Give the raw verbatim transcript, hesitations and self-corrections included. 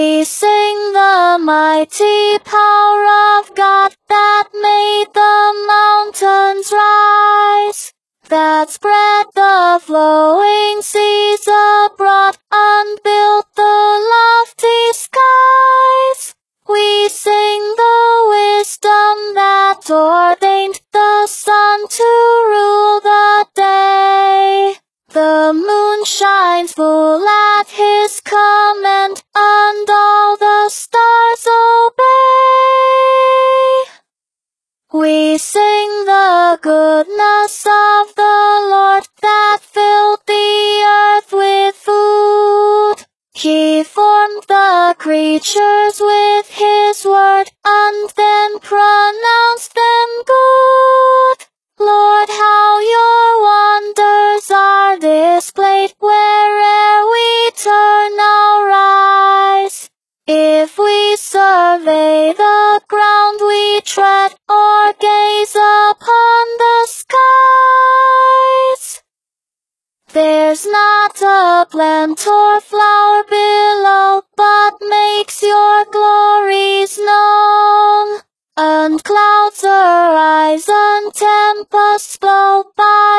We sing the mighty power of God that made the mountains rise, that spread the flowing seas abroad and built the lofty skies. We sing the wisdom that ordained the sun to rule the day. The moon shines full at his command, and all the stars obey. We sing the goodness of the Lord that filled the earth with food. He formed the creatures with his word, and then pronounced them good. Lord, how your wonders are displayed where'er we turn our eyes. If we survey the ground we tread, or gaze upon the skies, there's not a plant or flower below but makes your glories known. And clouds arise and tempests blow by,